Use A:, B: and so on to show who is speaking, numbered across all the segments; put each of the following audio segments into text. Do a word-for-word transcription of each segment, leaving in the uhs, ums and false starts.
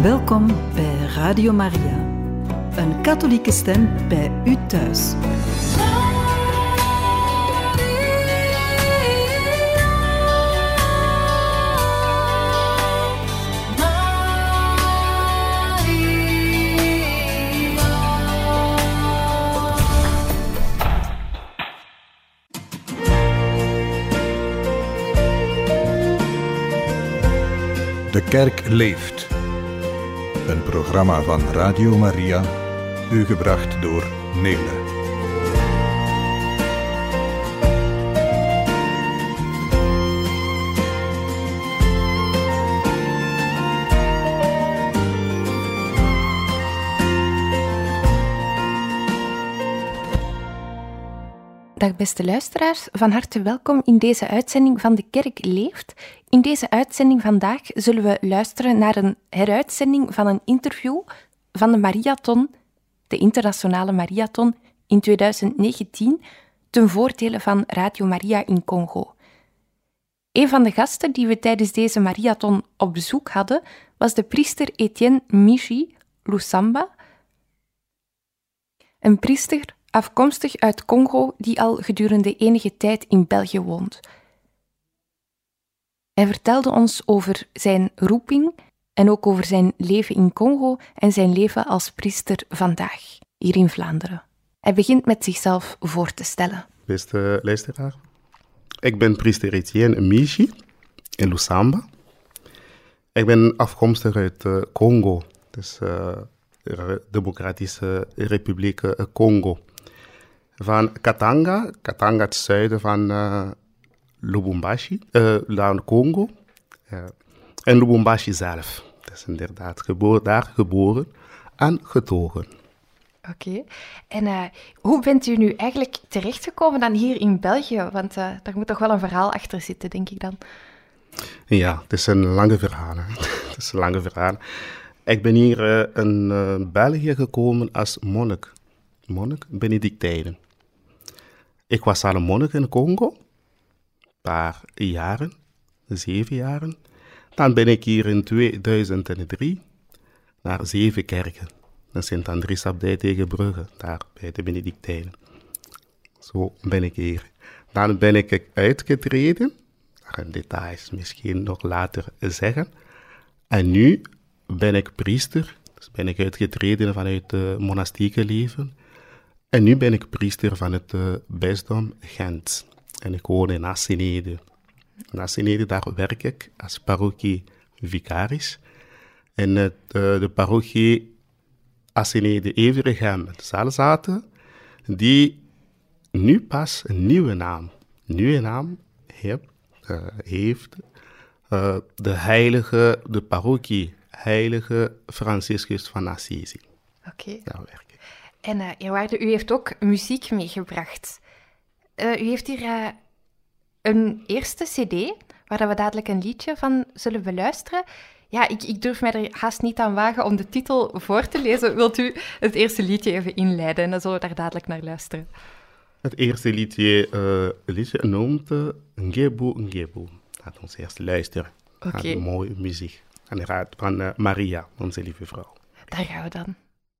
A: Welkom bij Radio Maria, een katholieke stem bij u thuis.
B: De Kerk leeft. Een programma van Radio Maria, u gebracht door Nele.
C: Dag beste luisteraars, van harte welkom in deze uitzending van De Kerk leeft. In deze uitzending vandaag zullen we luisteren naar een heruitzending van een interview van de Mariathon, de internationale Mariathon, in twintig negentien, ten voordele van Radio Maria in Congo. Een van de gasten die we tijdens deze Mariathon op bezoek hadden, was de priester Etienne Michi Lusamba, een priester afkomstig uit Congo die al gedurende enige tijd in België woont. Hij vertelde ons over zijn roeping en ook over zijn leven in Congo en zijn leven als priester vandaag, hier in Vlaanderen. Hij begint met zichzelf voor te stellen.
D: Beste luisteraar, ik ben priester Etienne Michi Lusamba. Ik ben afkomstig uit uh, Congo, dus uh, de Democratische Republiek uh, Congo. Van Katanga, Katanga het zuiden van uh, Lubumbashi, uh, naar Congo. Uh, en Lubumbashi zelf. Dat is inderdaad geboren, daar geboren en getogen.
C: Oké. Okay. En uh, hoe bent u nu eigenlijk terechtgekomen dan hier in België? Want uh, daar moet toch wel een verhaal achter zitten, denk ik dan.
D: Ja, het is een lange verhaal. Het is een lange verhaal. Ik ben hier uh, in uh, België gekomen als monnik. Monnik, Benedictijnen. Ik was al een monnik in Congo, een paar jaren, zeven jaren. Dan ben ik hier in tweeduizend drie naar zeven kerken, naar Sint-Andries-abdij tegen Brugge, daar bij de Benedictijnen. Zo ben ik hier. Dan ben ik uitgetreden, daar gaan details misschien nog later zeggen. En nu ben ik priester, dus ben ik uitgetreden vanuit het monastieke leven. En nu ben ik priester van het uh, bisdom Gent. En ik woon in Assenede. In Assenede, daar werk ik als parochievicaris. En het, uh, de parochie Assenede-Everegem, Zaalzaten, die nu pas een nieuwe naam, nieuwe naam heeft, uh, heeft uh, de heilige, de parochie heilige Franciscus van Assisi.
C: Oké. Okay.
D: Daar werk ik.
C: En uh, Eerwaarde, u heeft ook muziek meegebracht. Uh, u heeft hier uh, een eerste cd, waar we dadelijk een liedje van zullen beluisteren. Ja, ik, ik durf mij er haast niet aan wagen om de titel voor te lezen. Wilt u het eerste liedje even inleiden en dan zullen we daar dadelijk naar luisteren.
D: Het eerste liedje, uh, liedje noemt uh, Ngebu Ngebu. Laat ons eerst luisteren.
C: Oké. Okay.
D: Naar mooie muziek. En de raad van uh, Maria, onze lieve vrouw.
C: Daar gaan we dan.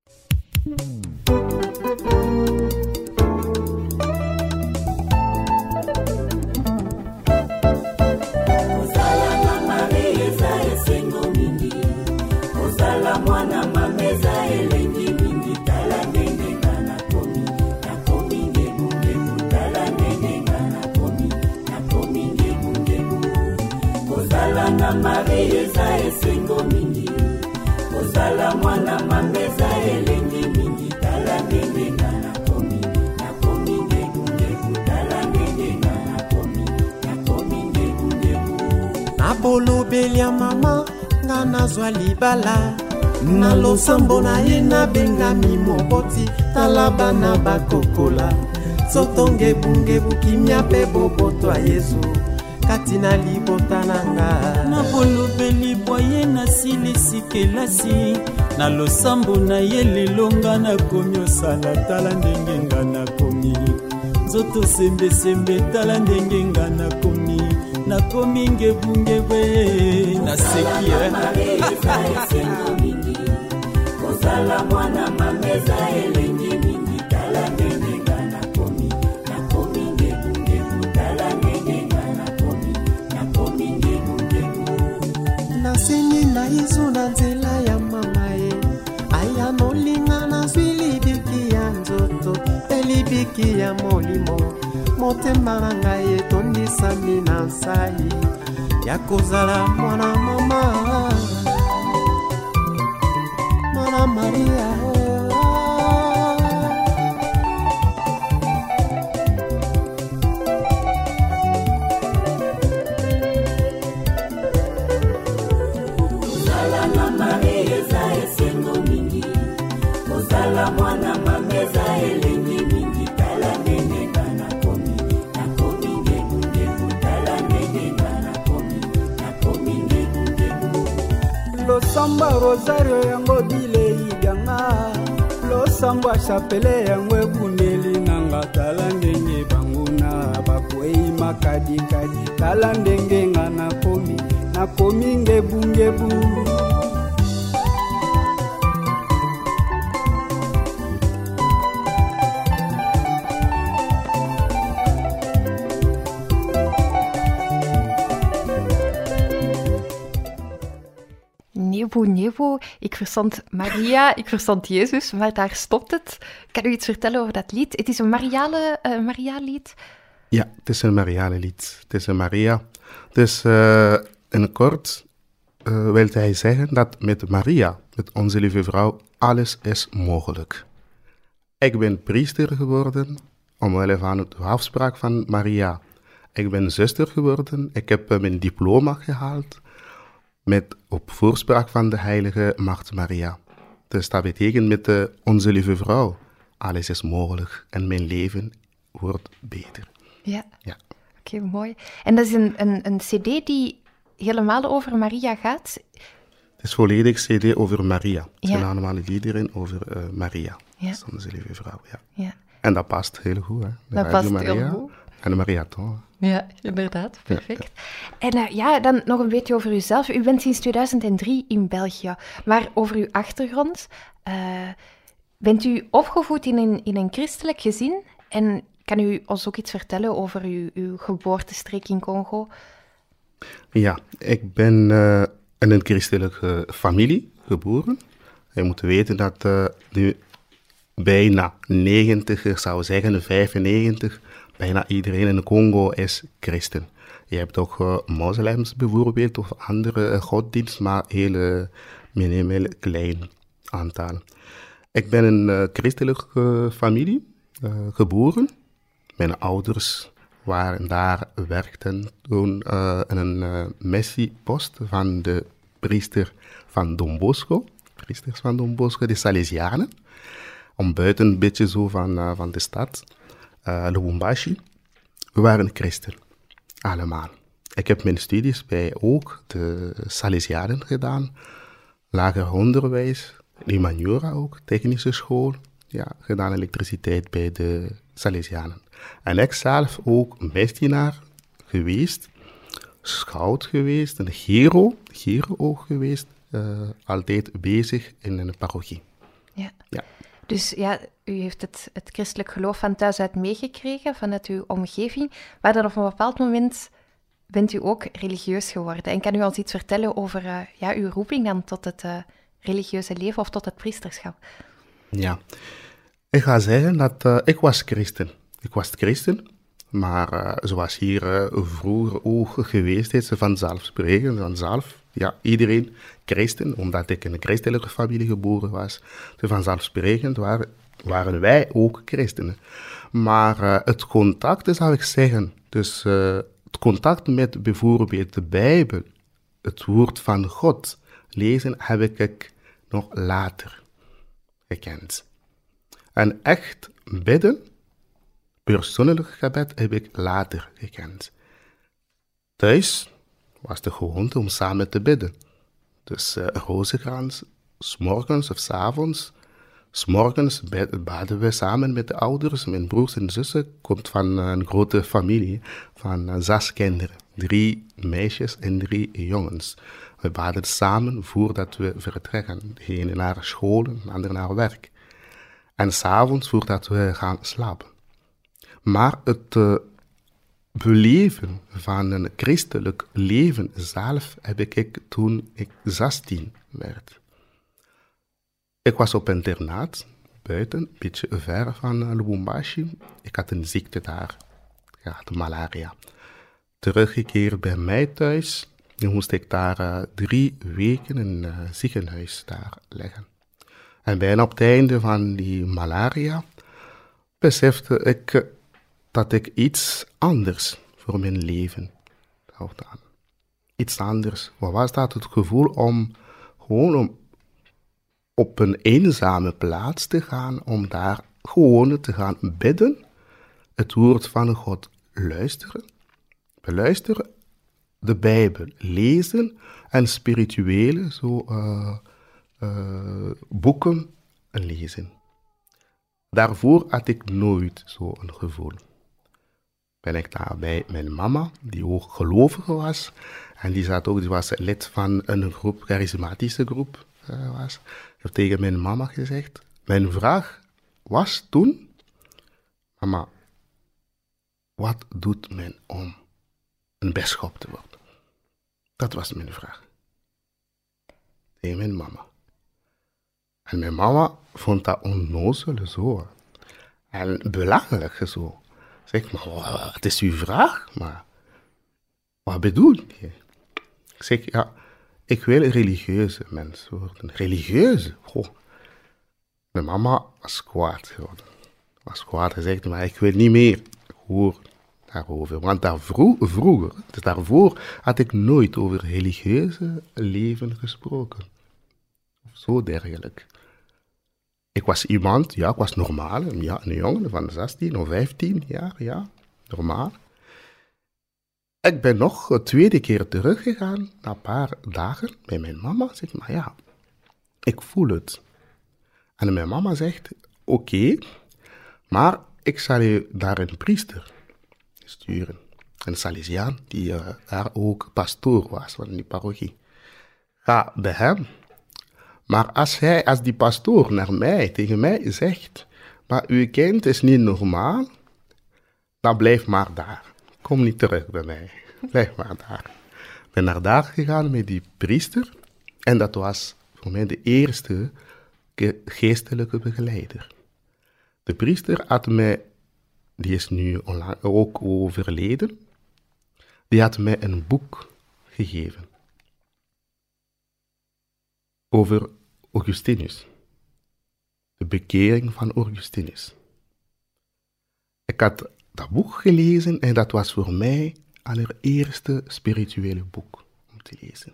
E: Ozala mwana mameza elengi mingi tala ndenge ngana komi na komi ngegu ngegu tala ndenge ngana komi na komi ngegu ngegu
F: na bolobelia mama nga nazwa libala na losambo na ye nabengami moboti tala bana bakokola soto ngebu ngebu kimia mpe boboto ya Yesu kati na libota nanga
E: na bolobeli boye na silisi kelasi na losambo na ye lelonga na komi osala tala ndenge nga na komi nzoto sembe sembe tala ndenge nga na komi na komi ngebu ngebu na seki
F: na izu na nzela ya mama ye aya nolinga na zwi libiki ya nzoto pe libiki ya molimo motema na ngai etondisami na nsai ya kozala mwana mama mwana Maria.
G: Ozala mwana mameza elengi mingi tala ndenge ngana komi nakomi ngebu ngebu tala ndenge ngana komi nakomi ngebu ngebu
H: losamba rosario yango bilei ganga losamba chapele yango ebundeli nanga tala ndenge banguna bakwei makadi kadi tala ndenge ngana komi nakomi ngebu ngebu.
C: Nevo, Nevo, ik verstond Maria, ik verstond Jezus, maar daar stopt het. Kan u iets vertellen over dat lied? Het is een Mariale, uh, Maria-lied.
D: Ja, het is een Mariale lied. Het is een Maria. Dus uh, in kort uh, wil hij zeggen dat met Maria, met onze lieve vrouw, alles is mogelijk. Ik ben priester geworden omwille van de afspraak van Maria. Ik ben zuster geworden. Ik heb uh, mijn diploma gehaald. Met op voorspraak van de heilige Maagd Maria. Dus dat betekent met uh, onze lieve vrouw, alles is mogelijk en mijn leven wordt beter.
C: Ja,
D: ja.
C: Oké, okay, mooi. En dat is een, een, een cd die helemaal over Maria gaat?
D: Het is volledig cd over Maria. Het
C: ja.
D: zijn allemaal liederen over uh, Maria,
C: ja.
D: dus onze lieve vrouw. Ja.
C: Ja.
D: En dat past heel goed, hè? De
C: dat past
D: Maria
C: heel goed.
D: En de Mariathon.
C: Ja, inderdaad. Perfect.
D: Ja, ja.
C: En uh, ja, dan nog een beetje over uzelf. U bent sinds tweeduizend drie in België. Maar over uw achtergrond. Uh, bent u opgevoed in een, in een christelijk gezin? En kan u ons ook iets vertellen over uw, uw geboortestreek in Congo?
D: Ja, ik ben uh, in een christelijke familie geboren. Je moet weten dat uh, nu bijna negentig, ik zou zeggen vijfennegentig... Bijna iedereen in Congo is christen. Je hebt ook uh, moslims bijvoorbeeld of andere uh, godsdienst, maar heel minimaal klein aantal. Ik ben in een uh, christelijke uh, familie uh, geboren. Mijn ouders waren daar, werkten toen uh, in een uh, missiepost van de priester van Don Bosco. Priesters van Don Bosco, de Salesianen. Om buiten een beetje zo van, uh, van de stad. Uh, Lubumbashi, we waren christen, allemaal. Ik heb mijn studies bij ook de Salesianen gedaan, lager onderwijs, Limaniora ook, technische school, ja, gedaan elektriciteit bij de Salesianen. En ik zelf ook misdienaar geweest, schout geweest, een hero, hero ook geweest, uh, altijd bezig in een parochie.
C: Ja.
D: Ja.
C: Dus ja, u heeft het, het christelijk geloof van thuis uit meegekregen, vanuit uw omgeving, maar dan op een bepaald moment bent u ook religieus geworden. En kan u ons iets vertellen over uh, ja, uw roeping dan tot het uh, religieuze leven of tot het priesterschap?
D: Ja, ik ga zeggen dat uh, ik was christen. Ik was christen, maar uh, zoals hier uh, vroeger ook geweest is, vanzelfsprekend, vanzelf. Ja, iedereen christen, omdat ik in een christelijke familie geboren was. Vanzelfsprekend waren, waren wij ook christenen. Maar uh, het contact, zou ik zeggen, dus uh, het contact met bijvoorbeeld de Bijbel, het woord van God, lezen, heb ik nog later gekend. En echt bidden, persoonlijk gebed, heb ik later gekend. Thuis was de gewoonte om samen te bidden. Dus uh, rozenkrans, 's morgens of 's avonds. 's morgens baden we samen met de ouders. Mijn broers en zussen komt van uh, een grote familie van uh, zes kinderen. Drie meisjes en drie jongens. We baden samen voordat we vertrekken. De ene naar school, de andere naar werk. En 's avonds voordat we gaan slapen. Maar het... Uh, beleven van een christelijk leven zelf heb ik toen ik zestien werd. Ik was op internaat, buiten, een beetje ver van Lubumbashi. Ik had een ziekte daar, ik had malaria. Teruggekeerd bij mij thuis, nu moest ik daar uh, drie weken in een uh, ziekenhuis daar liggen. En bijna op het einde van die malaria besefte ik uh, dat ik iets anders voor mijn leven zou doen. Iets anders. Wat was dat? Het gevoel om gewoon om op een eenzame plaats te gaan, om daar gewoon te gaan bidden, het woord van God luisteren, beluisteren, de Bijbel lezen en spirituele zo, uh, uh, boeken lezen. Daarvoor had ik nooit zo'n gevoel. Ben ik daar bij mijn mama, die ook gelovig was, en die, zat ook, die was lid van een groep, charismatische groep uh, was. Ik heb tegen mijn mama gezegd, mijn vraag was toen, mama, wat doet men om een bisschop te worden? Dat was mijn vraag. Tegen mijn mama. En mijn mama vond dat onnozel zo. En belangrijk zo. Zeg maar, wat is uw vraag? Maar wat bedoel je? Ik zeg, ja, ik wil een religieuze mens worden. Religieuze? Goh. Mijn mama was kwaad geworden. Was kwaad en zegt, maar ik wil niet meer horen daarover. Want daar vro- vroeger, dus daarvoor, had ik nooit over religieuze leven gesproken. Of zo dergelijk. Ik was iemand, ja, ik was normaal, ja, een jongen van zestien of vijftien jaar, ja, normaal. Ik ben nog een tweede keer teruggegaan, na een paar dagen, bij mijn mama. Zeg maar, ja, ik voel het. En mijn mama zegt, oké, okay, maar ik zal je daar een priester sturen. Een Salesiaan, die uh, daar ook pastoor was van die parochie. Ga bij hem. Maar als hij, als die pastoor naar mij, tegen mij zegt, maar uw kind is niet normaal, dan blijf maar daar. Kom niet terug bij mij. Blijf maar daar. Ik ben naar daar gegaan met die priester. En dat was voor mij de eerste geestelijke begeleider. De priester had mij, die is nu ook overleden, die had mij een boek gegeven. Over Augustinus. De bekering van Augustinus. Ik had dat boek gelezen en dat was voor mij allereerste spirituele boek om te lezen.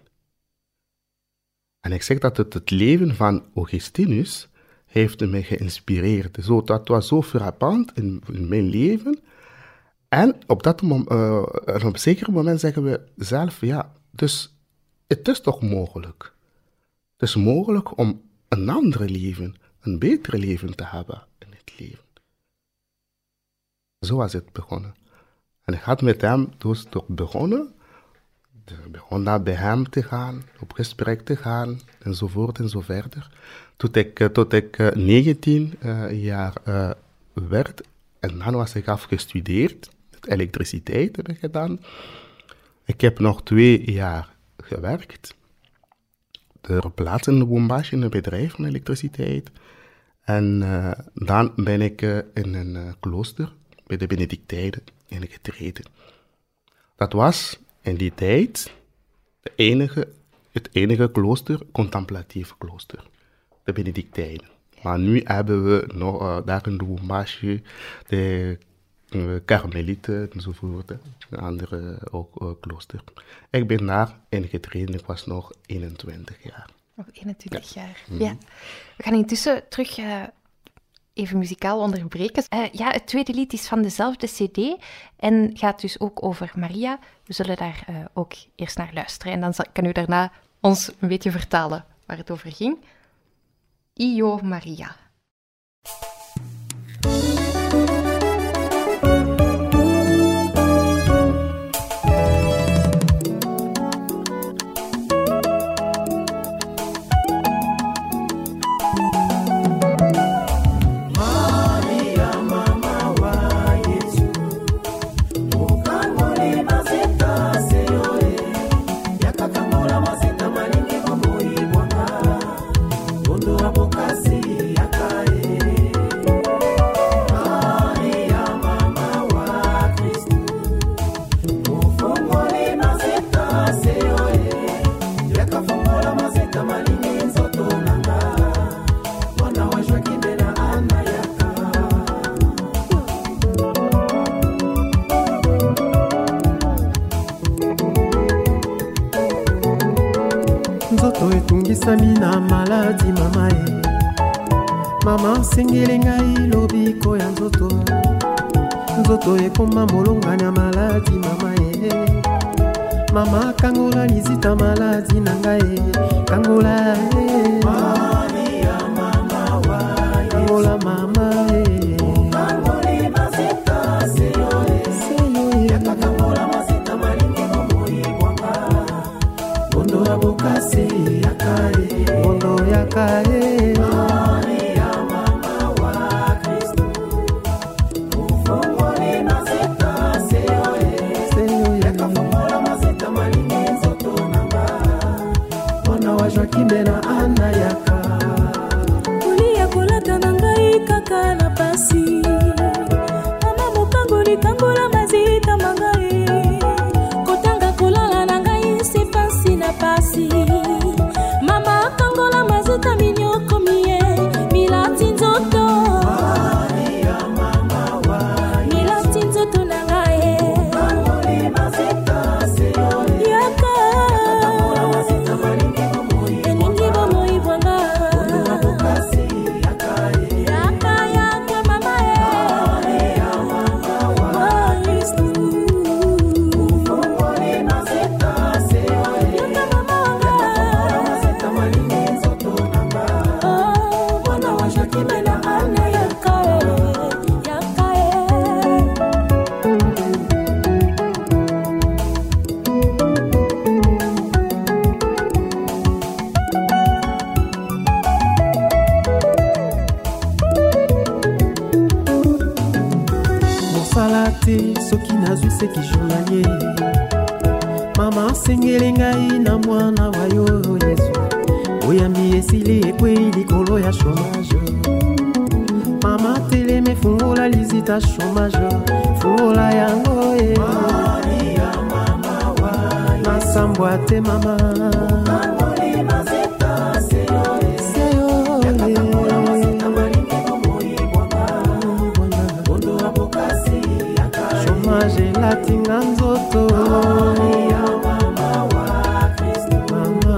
D: En ik zeg dat het, het leven van Augustinus heeft mij geïnspireerd. Zo, dat was zo frappant in, in mijn leven. En op dat moment, uh, op een zeker moment zeggen we zelf, ja, dus het is toch mogelijk. Het is mogelijk om een ander leven, een beter leven te hebben in het leven. Zo was het begonnen. En ik had met hem dus toch begonnen. Ik begon daar bij hem te gaan, op gesprek te gaan, enzovoort en zo verder. Tot ik, tot ik uh, negentien uh, jaar uh, werd. En dan was ik afgestudeerd. Elektriciteit heb ik gedaan. Ik heb nog twee jaar gewerkt. Ter plaatse in Lubumbashi in een bedrijf van elektriciteit. En uh, dan ben ik uh, in een uh, klooster bij de Benedictijnen ingetreden. Dat was in die tijd de enige, het enige klooster, contemplatief klooster. De Benedictijnen. Maar nu hebben we nog uh, daar in Lubumbashi de uh, Karmelieten enzovoort. Een andere ook, uh, klooster. Ik ben daar ingetreden, ik was nog eenentwintig jaar.
C: Nog eenentwintig
D: ja.
C: jaar,
D: Mm-hmm.
C: ja. We gaan intussen terug uh, even muzikaal onderbreken. Uh, ja, het tweede lied is van dezelfde cd en gaat dus ook over Maria. We zullen daar uh, ook eerst naar luisteren en dan zal, kan u daarna ons een beetje vertalen waar het over ging. Io Maria.
G: Maria, mama wa Yesu, mukama
F: nzoto etungisami na maladi mama e. Mama sengeli ngai lobiko ya nzoto, nzoto ekoma molongani ya maladi mama e. Mama kangola lizita maladi na ngai, kangola e. Maria mama wa kangola mama e. Kangoli mazita seyo e, seyo e. Yaka kangola mazita malingi komoi wanga. Bondo ya bokase yaka e, bondo yaka e. Maria mama wa Kristo, ufongoli mazita seyo e, seyo e. Yaka fongola mazita malingi nzoto nanga. Mwana wa Joakime na Ana yaka.
I: Kulia kulata na ngai kaka na pasi. Mama mokangoli kangola mazita mangai. Kotanga kulala na ngai si pasi na pasi. Mama kangola mazita minyoko mie. Milati nzoto.
F: Maria mama wa
I: Milati nzoto na ngai.
F: kangoli mazita seyo e.
I: Yaka.
F: Kangola mazita malingi komoi
I: Elingi bomoi bwanga.
F: bondo ya bokase yaka e.
I: Yaka yaka mama e.
F: Maria mama wa
I: Oh, Kristu.
F: fongoli mazita seyo e.
I: Yaka mama wanga.
F: Mazita malingi nzoto nanga.
I: Oh,
F: Mwana wa Joakime na Ana yaka.
I: yaka e, yaka e.
F: mosala te soki nazwi seki journalier. Mama sengeli ngai na mwana wa yo Yesu, oyambi esili ekwei likolo ya chômage. Mama teleme fungola lizita chômage, fungola yango e. Maria mama wa nasambwa te mama. Kangoli mazita seyo e, seyo e. Yakakangola mazita malingi komoi bwanga, bwanga. Bondo ya bokasi yaka e. Chômage latinga nzoto. Maria mama wa Kristo, mama.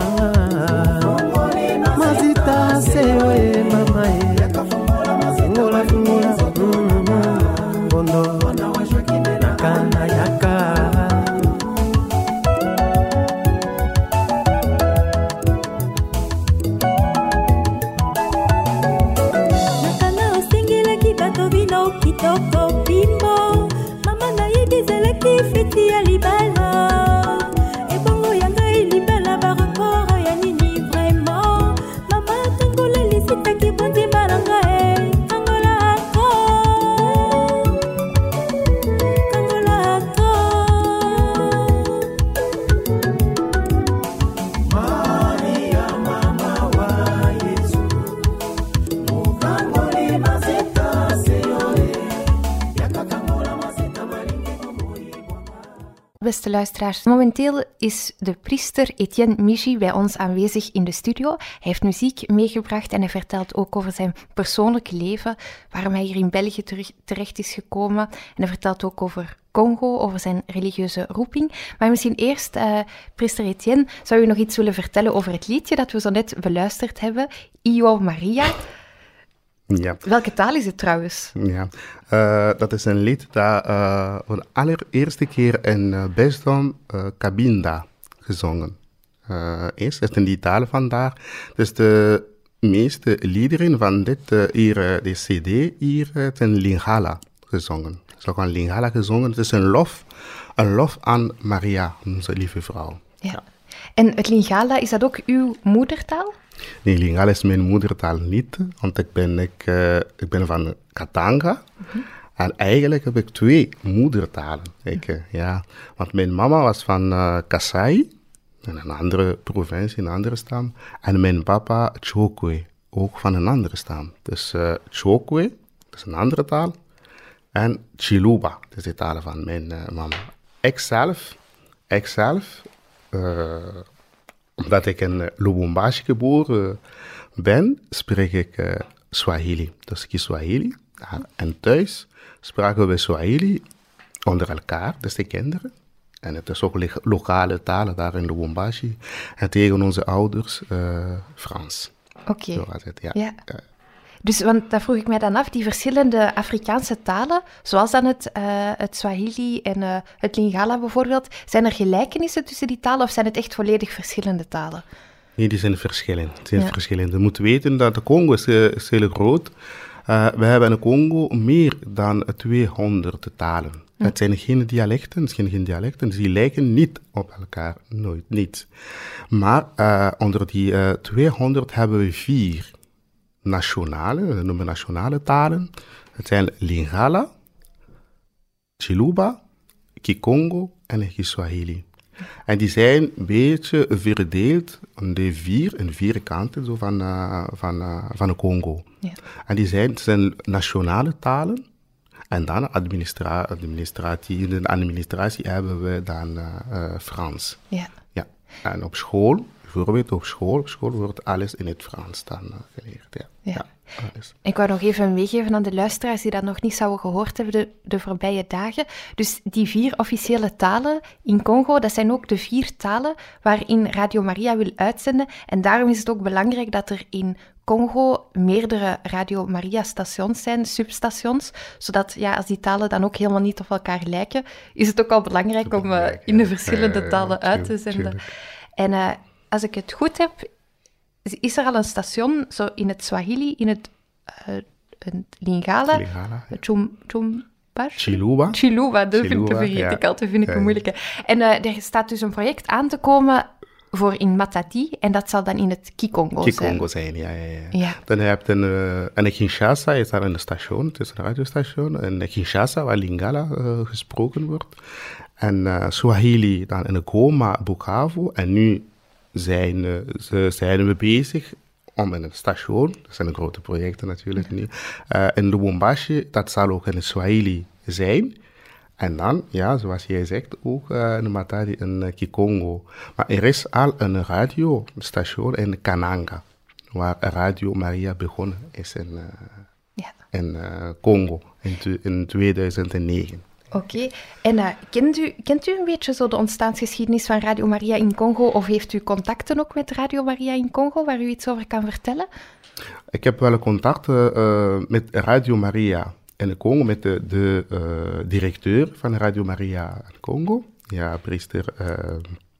F: Mazita seyo e mama e. Yakafungola mazita fungola mm, bondo mwana wa Joakime na Ana yaka.
I: Nakana osengelaki bato bino kitoko bimbo. Mama nayebi zelaki feti ya libala. Ebongo ya ngai libala barakoro ya nini vraiment. Mama kangola lisitaki bondima na ngai. Kangola ako. Kangola ako.
F: Maria mama wa Yesu, mukangoli mazita seyo e. Yakakangola mazita malingi komoi bwanga.
C: Beste luisteraars, momenteel is de priester Etienne Michi bij ons aanwezig in de studio. Hij heeft muziek meegebracht en hij vertelt ook over zijn persoonlijke leven, waarom hij hier in België terug, terecht is gekomen. En hij vertelt ook over Congo, over zijn religieuze roeping. Maar misschien eerst, uh, priester Etienne, zou u nog iets willen vertellen over het liedje dat we zo net beluisterd hebben, Io Maria.
D: Ja.
C: Welke taal is het trouwens?
D: Ja, uh, dat is een lied dat uh, voor de allereerste keer in uh, bisdom uh, Cabinda gezongen uh, is. Het is in die taal vandaag. Dus de meeste liederen van dit uh, hier, uh, de cd hier, uh, het is in Lingala gezongen. Het is ook in Lingala gezongen. Het is een lof, een lof aan Maria, onze lieve vrouw.
C: Ja. En het Lingala, is dat ook uw moedertaal?
D: Nee, Lingala is mijn moedertaal niet, want ik ben, ik, uh, ik ben van Katanga. Mm-hmm. En eigenlijk heb ik twee moedertalen. Ik, uh, ja. Want mijn mama was van uh, Kasai, in een andere provincie, een andere stam. En mijn papa Chokwe, ook van een andere stam. Dus uh, Chokwe, dat is een andere taal. En Chiluba, dat is de taal van mijn uh, mama. Ikzelf, ikzelf... Uh, omdat ik in Lubumbashi geboren ben, spreek ik uh, Swahili. Dus Kiswahili. En thuis spraken we Swahili onder elkaar, dus de kinderen. En het is ook le- lokale talen daar in Lubumbashi. En tegen onze ouders uh, Frans.
C: Oké. Okay.
D: Zo was het, ja.
C: ja. Uh, Dus, want daar vroeg ik mij dan af, die verschillende Afrikaanse talen, zoals dan het, uh, het Swahili en uh, het Lingala bijvoorbeeld, zijn er gelijkenissen tussen die talen of zijn het echt volledig verschillende talen?
D: Nee, die zijn verschillend. Die zijn ja. verschillend. Je moet weten dat de Congo is, uh, is heel groot. Uh, we hebben in de Congo meer dan tweehonderd talen. Hm. Het zijn geen dialecten, het zijn geen dialecten, die lijken niet op elkaar, nooit, niet. Maar uh, onder die uh, tweehonderd hebben we vier nationale, we noemen nationale talen. Het zijn Lingala, Chiluba, Kikongo en Kiswahili. En die zijn een beetje verdeeld in de vier, in vier kanten zo van, uh, van, uh, van de Congo. Ja. En die zijn, zijn nationale talen. En dan administra- administratie, in de administratie hebben we dan uh, uh, Frans.
C: Ja.
D: Ja. En op school, bijvoorbeeld op school, op school wordt alles in het Frans dan uh, geleerd. Ja.
C: Ja.
D: Ja, alles.
C: Ik wou nog even meegeven aan de luisteraars die dat nog niet zouden gehoord hebben de, de voorbije dagen. Dus die vier officiële talen in Congo, dat zijn ook de vier talen waarin Radio Maria wil uitzenden. En daarom is het ook belangrijk dat er in Congo meerdere Radio Maria-stations zijn, substations, zodat ja, als die talen dan ook helemaal niet op elkaar lijken, is het ook al belangrijk om uh, in de verschillende talen uh, uit te zenden. En uh, als ik het goed heb, is er al een station zo in het Swahili, in het, uh, het Lingala,
D: Lingala ja.
C: Chum, Chumbar?
D: Chiluba.
C: Chiluba, dat
D: Chiluba,
C: vind, vergeet
D: ja.
C: ik altijd, vind ik
D: ja.
C: een moeilijke. En uh, er staat dus een project aan te komen voor in Matadi, en dat zal dan in het Kikongo zijn.
D: Kikongo zijn, ja, ja, ja.
C: ja.
D: Dan heb je een, uh, en Kinshasa is daar een station, het is een radiostation, en Kinshasa, waar Lingala uh, gesproken wordt. En uh, Swahili dan in Goma, Bukavu, en nu zijn, uh, ze, zijn we bezig om in een station, dat zijn grote projecten natuurlijk nu, uh, in Lubumbashi, dat zal ook in Swahili zijn. En dan, ja, zoals jij zegt, ook uh, in Matadi en uh, Kikongo. Maar er is al een radiostation in Kananga, waar Radio Maria begonnen is in, uh,
C: ja.
D: in uh, Congo in, tu- in tweeduizend negen.
C: Oké, okay. en uh, kent, u, kent u een beetje zo de ontstaansgeschiedenis van Radio Maria in Congo? Of heeft u contacten ook met Radio Maria in Congo, waar u iets over kan vertellen?
D: Ik heb wel contacten uh, met Radio Maria in de Congo, met de, de uh, directeur van Radio Maria in Congo, ja, priester uh,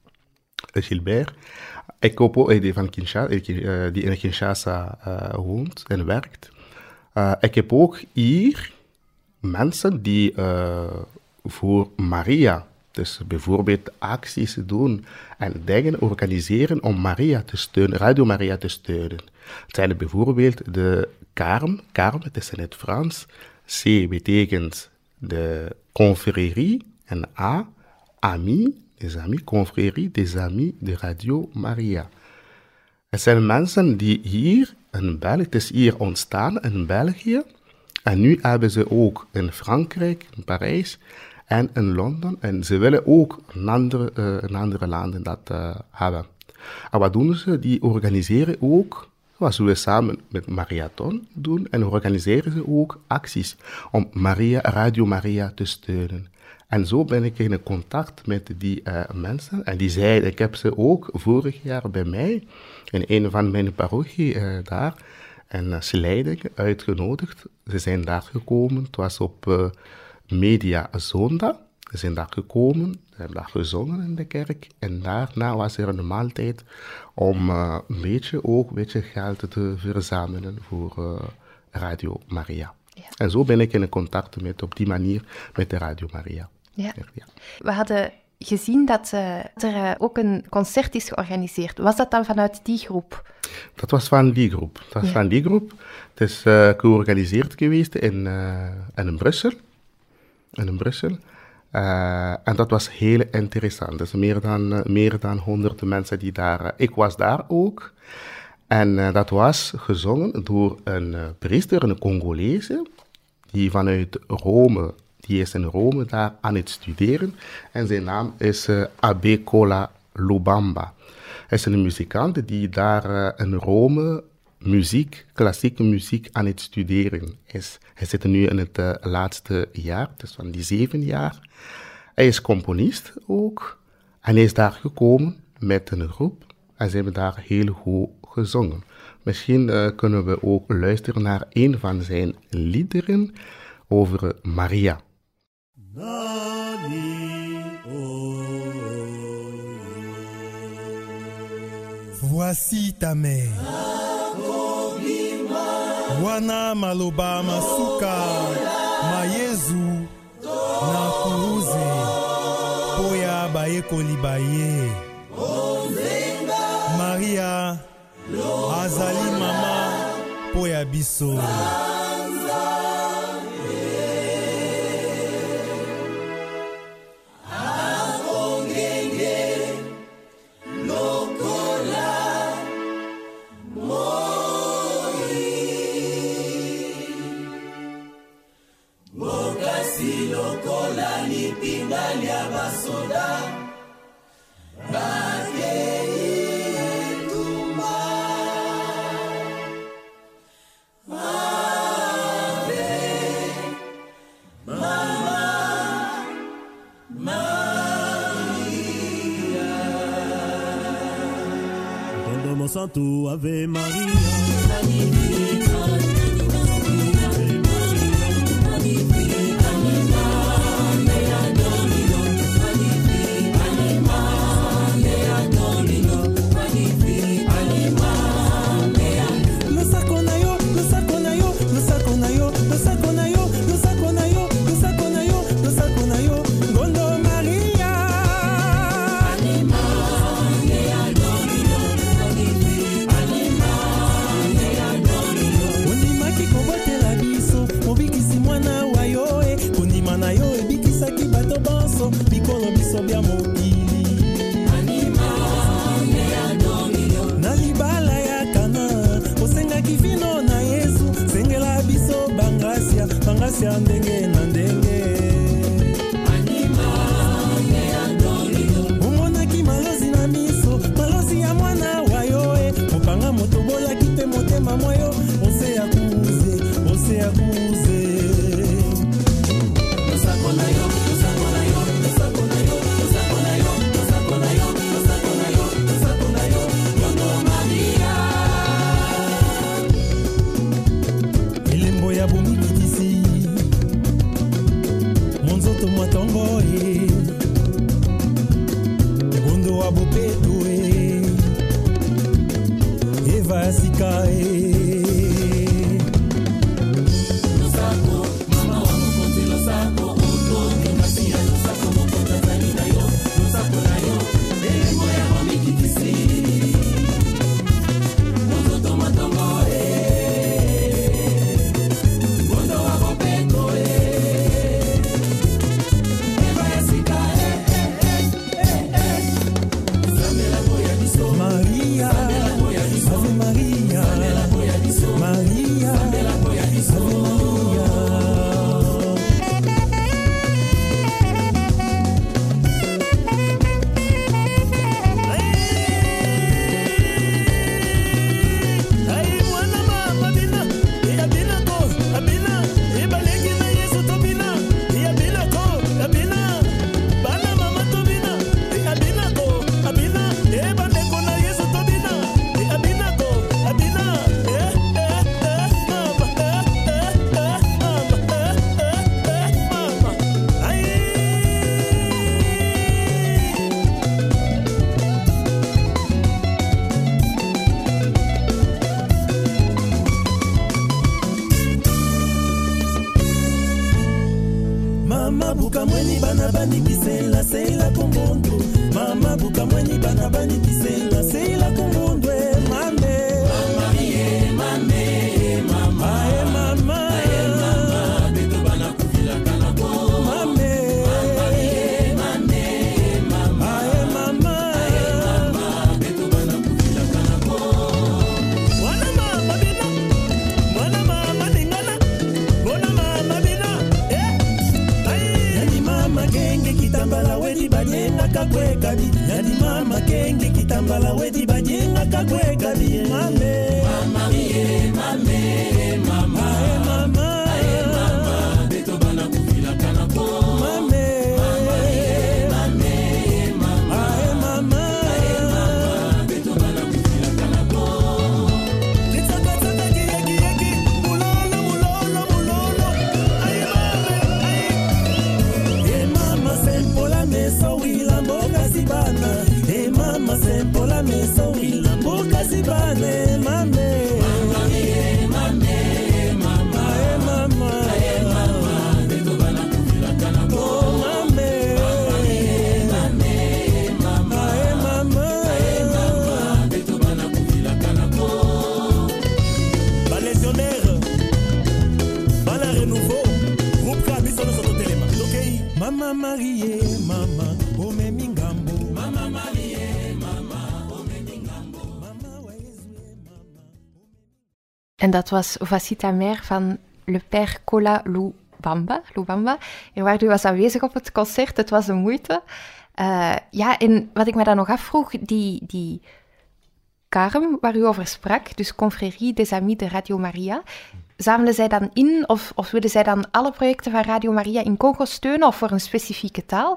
D: Gilbert. Ik hoop ook die van Kinshasa, uh, die in Kinshasa uh, woont en werkt. Uh, ik heb ook hier mensen die uh, voor Maria, dus bijvoorbeeld acties doen en dingen organiseren om Maria te steunen, Radio Maria te steunen. Het zijn bijvoorbeeld de Carme, Carme, het is in het Frans. C betekent de confrérie en A, ami, des amis, confrérie des amis de Radio Maria. Het zijn mensen die hier in België, het is hier ontstaan in België, en nu hebben ze ook in Frankrijk, in Parijs en in Londen, en ze willen ook in andere, uh, in andere landen dat uh, hebben. En wat doen ze? Die organiseren ook, zoals we samen met Marathon doen, en organiseren ze ook acties om Maria, Radio Maria te steunen. En zo ben ik in contact met die uh, mensen. En die zeiden, ik heb ze ook vorig jaar bij mij, in een van mijn parochie uh, daar, en uh, Slijding uitgenodigd. Ze zijn daar gekomen, het was op uh, Media Zondag. Ze zijn daar gekomen, ze hebben daar gezongen in de kerk. En daarna was er een maaltijd om uh, een beetje ook een beetje geld te verzamelen voor uh, Radio Maria. Ja. En zo ben ik in contact met, op die manier met de Radio Maria.
C: Ja. Ja. We hadden gezien dat uh, er uh, ook een concert is georganiseerd. Was dat dan vanuit die groep?
D: Dat was van die groep. Dat was ja. van die groep. Het is uh, georganiseerd geweest in, uh, in Brussel. In Brussel. Uh, en dat was heel interessant. Dus meer dan, uh, meer dan honderd mensen die daar... Uh, ik was daar ook. En uh, dat was gezongen door een uh, priester, een Congolese, die vanuit Rome, die is in Rome daar aan het studeren. En zijn naam is uh, Abekola Lubamba. Hij is een muzikant die daar uh, in Rome muziek, klassieke muziek aan het studeren is. Hij zit nu in het uh, laatste jaar, dus van die zeven jaar. Hij is componist ook. En hij is daar gekomen met een groep. En ze hebben daar heel goed gezongen. Misschien uh, kunnen we ook luisteren naar een van zijn liederen over uh, Maria.
J: Voici ta mère. Wana maloba masuka ma Yezu na kuuze poya bayekoli baye. Maria azali mama poya biso.
E: Santo Ave Maria.
J: Ndenge na ndenge umonaki malozi na miso malozi ya mwana wayo mopanga moto bolaki te motema moyo ose ya kuuze ose ya kuuze osakona yo osakona yo osakona yo osakona yo osakona yo osakona yo osakona yo Yondo Maria elembo ya bomikitisi monzoto mwatongo e gondo wa bopeto e eva sika e losako mama wa mokonzi losako otongi kasi ya losako mokonzi azali na yo losako na yo elembo ya bomikitisi monzoto mwatongo e gondo wa bopeto e Maria, Ave Maria, Maria, Ave Maria. Ai mwana mama bina, ya bina ko, abina, ibaleki na Yesu to bina, ya bina ko, abina, bana mama to bina, ya bina ko, abina, e bana ko na Yesu to bina, ya bina ko, abina, eh eh eh mama, eh eh eh mama, eh eh eh mama, ai. Mama buka mweni bana bani kisela seila kumbondo. Mama buka mweni bana bani kisela seila kumbondo. Mame mama ye mame mama e mama e mama beto bana kufila kana ko. Mame mama ye mame mama e mama e mama beto bana kufila kana ko. Wana mama bina wana mama ningana wana mama bina eh Yadi mama kenge kitambala wedi bajenga kakwe kabi. Yadi mama kenge kitambala wedi bajenga kakwe kabi. Mame mama ye mame mama e mama e mama beto bana kufila kana ko. Mame mama ye libane mame Mama Marie, mama, ome mingambo. Mama Marie, mama, ome mingambo. Mama Waezwe, mama.
C: En dat was Voici ta mère van Le Père Kola Lubamba. Lubamba. Eduardo was aanwezig op het concert, het was een moeite. Uh, ja, en wat ik me dan nog afvroeg, die, die Carm waar u over sprak, dus Confrérie des Amis de Radio Maria, zamelen zij dan in of, of willen zij dan alle projecten van Radio Maria in Congo steunen of voor een specifieke taal?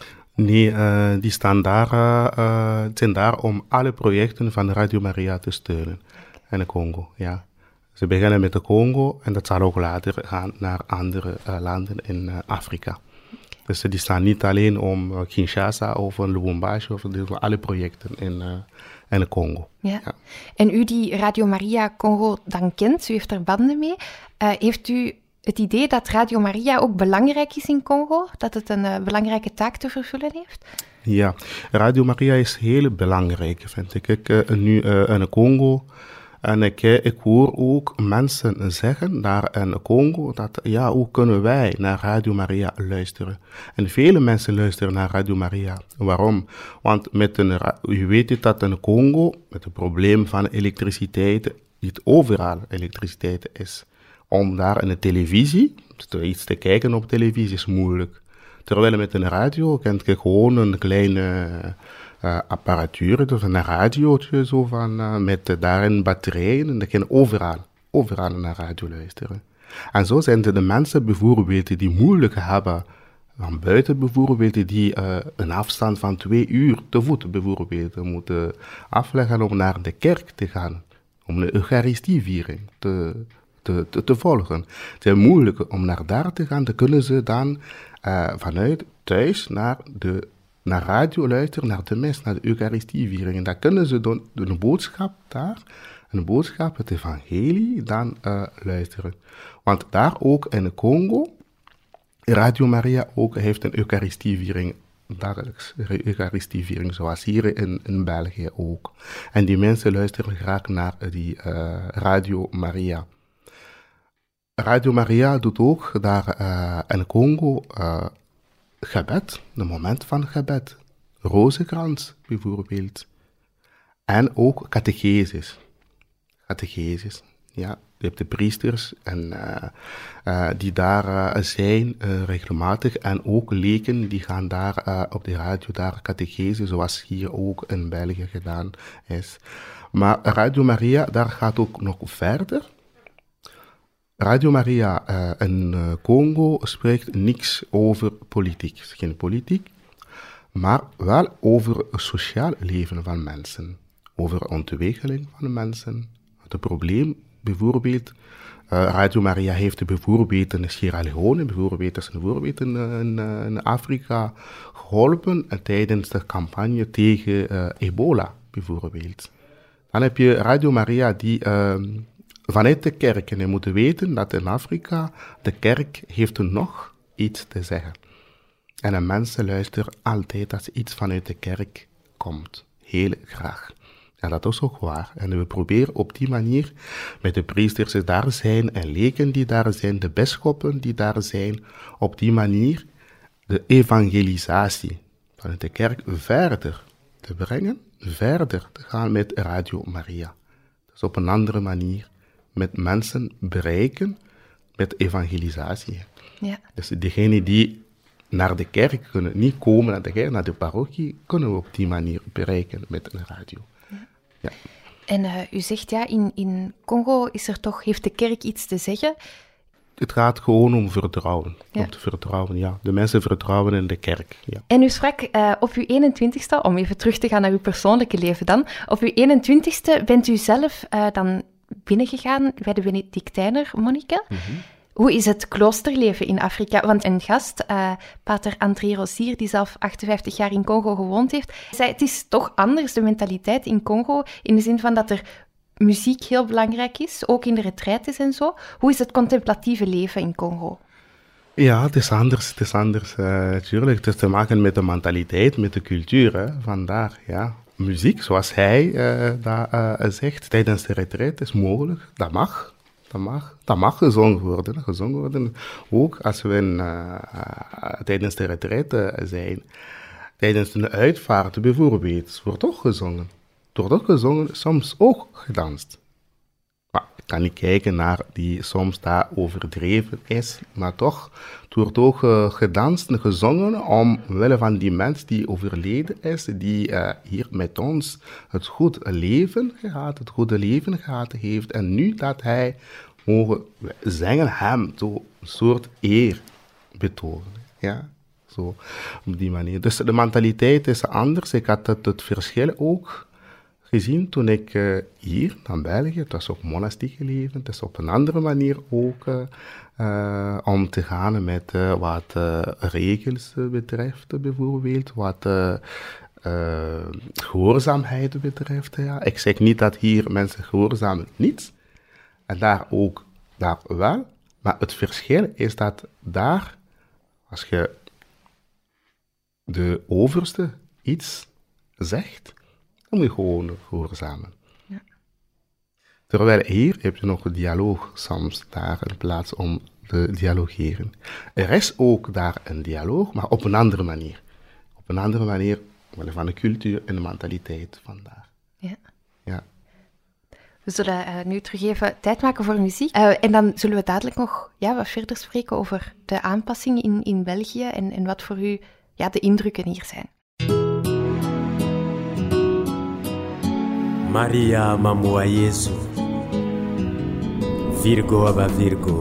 D: Nee, uh, die staan daar, uh, zijn daar om alle projecten van Radio Maria te steunen in de Congo. Ja. Ze beginnen met de Congo en dat zal ook later gaan naar andere uh, landen in uh, Afrika. Dus die staan niet alleen om uh, Kinshasa of Lubumbashi, of de, alle projecten in, uh, in de Congo.
C: Ja. Ja. En u die Radio Maria Congo dan kent, u heeft er banden mee, uh, heeft u het idee dat Radio Maria ook belangrijk is in Congo? Dat het een uh, belangrijke taak te vervullen heeft?
D: Ja, Radio Maria is heel belangrijk, vind ik. ik uh, nu uh, in de Congo. En ik, ik hoor ook mensen zeggen daar in Congo dat, ja, hoe kunnen wij naar Radio Maria luisteren? En vele mensen luisteren naar Radio Maria. Waarom? Want met een, je weet het dat in Congo, met het probleem van elektriciteit, niet overal elektriciteit is. Om daar in de televisie, iets te kijken op televisie is moeilijk. Terwijl met een radio kent je gewoon een kleine uh, apparatuur, dus een radiootje zo van, uh, met uh, daarin batterijen. En dan kan je overal, overal naar radio luisteren. En zo zijn er de mensen bijvoorbeeld die moeilijk hebben, van buiten bijvoorbeeld, die uh, een afstand van twee uur te voet bijvoorbeeld moeten afleggen om naar de kerk te gaan. Om de Eucharistieviering te, te, te, te volgen. Het is moeilijk om naar daar te gaan, dan kunnen ze dan uh, vanuit thuis naar de naar radio luisteren, naar de mis, naar de Eucharistieviering. En dan kunnen ze dan een boodschap daar, een boodschap, het evangelie, dan uh, luisteren. Want daar ook in de Congo, Radio Maria ook heeft een Eucharistieviering, dagelijks Eucharistieviering, zoals hier in, in België ook. En die mensen luisteren graag naar die uh, Radio Maria. Radio Maria doet ook daar uh, in Congo uh, gebed, een moment van gebed. Rozenkrans bijvoorbeeld. En ook catechesis. Catechesis, ja. Je hebt de priesters en, uh, uh, die daar uh, zijn uh, regelmatig. En ook leken die gaan daar uh, op de radio daar catechese, zoals hier ook in België gedaan is. Maar Radio Maria, daar gaat ook nog verder. Radio Maria uh, in uh, Congo spreekt niks over politiek. Geen politiek, maar wel over het sociaal leven van mensen. Over de ontwikkeling van de mensen. Het probleem, bijvoorbeeld, uh, Radio Maria heeft bijvoorbeeld in Sierra Leone, bijvoorbeeld, dat is een voorbeeld in, in, in Afrika, geholpen uh, tijdens de campagne tegen uh, ebola, bijvoorbeeld. Dan heb je Radio Maria die uh, vanuit de kerk, en je moet weten dat in Afrika de kerk heeft nog iets te zeggen. En de mensen luisteren altijd als iets vanuit de kerk komt. Heel graag. En dat is ook waar. En we proberen op die manier met de priesters die daar zijn en leken die daar zijn, de bisschoppen die daar zijn, op die manier de evangelisatie van de kerk verder te brengen, verder te gaan met Radio Maria. Dus op een andere manier met mensen bereiken met evangelisatie. Ja. Dus degenen die naar de kerk kunnen, niet komen naar de kerk, naar de parochie, kunnen we op die manier bereiken met een radio. Ja.
C: En uh, u zegt, ja, in, in Congo is er toch, heeft de kerk iets te zeggen?
D: Het gaat gewoon om vertrouwen. Ja. Om te vertrouwen, ja. De mensen vertrouwen in de kerk, ja.
C: En u sprak uh, op uw eenentwintigste, om even terug te gaan naar uw persoonlijke leven dan, op uw eenentwintigste bent u zelf uh, dan binnengegaan bij de Benedictijner monniken. Mm-hmm. Hoe is het kloosterleven in Afrika? Want een gast, uh, pater André Rossier, die zelf achtenvijftig jaar in Congo gewoond heeft, zei het is toch anders, de mentaliteit in Congo, in de zin van dat er muziek heel belangrijk is, ook in de retraites en zo. Hoe is het contemplatieve leven in Congo?
D: Ja, het is anders, het is anders, uh, tuurlijk. Het heeft te maken met de mentaliteit, met de cultuur, hè. Vandaar, ja. Muziek, zoals hij uh, dat, uh, zegt, tijdens de retraite is mogelijk, dat mag. Dat mag, dat mag gezongen worden, gezongen worden. Ook als we in, uh, uh, tijdens de retraite zijn. Tijdens een uitvaart bijvoorbeeld, wordt ook gezongen. Wordt ook gezongen, soms ook gedanst. Maar ik kan niet kijken naar die soms daar overdreven is, maar toch, het wordt ook uh, gedanst en gezongen omwille van die mens die overleden is, die uh, hier met ons het goed leven gehad, het goede leven gehad heeft. En nu dat hij mogen zingen hem zo een soort eer betonen. Ja, zo op die manier. Dus de mentaliteit is anders. Ik had het, het verschil ook gezien toen ik uh, hier naar België, het was ook monastiek leven, het is op een andere manier ook uh, uh, om te gaan met uh, wat uh, regels betreft bijvoorbeeld, wat uh, uh, gehoorzaamheid betreft. Ja. Ik zeg niet dat hier mensen gehoorzamen niet, en daar ook, daar wel, maar het verschil is dat daar, als je de overste iets zegt, dan moet je gewoon gehoorzamen. Ja. Terwijl hier heb je nog een dialoog soms daar in plaats om te dialogeren. Er is ook daar een dialoog, maar op een andere manier. Op een andere manier van de cultuur en de mentaliteit vandaar.
C: Ja.
D: Ja.
C: We zullen uh, nu terug even tijd maken voor muziek. Uh, en dan zullen we dadelijk nog ja, wat verder spreken over de aanpassingen in, in België en, en wat voor u ja, de indrukken hier zijn.
E: Maria mama wa Yesu, Virgo aba Virgo.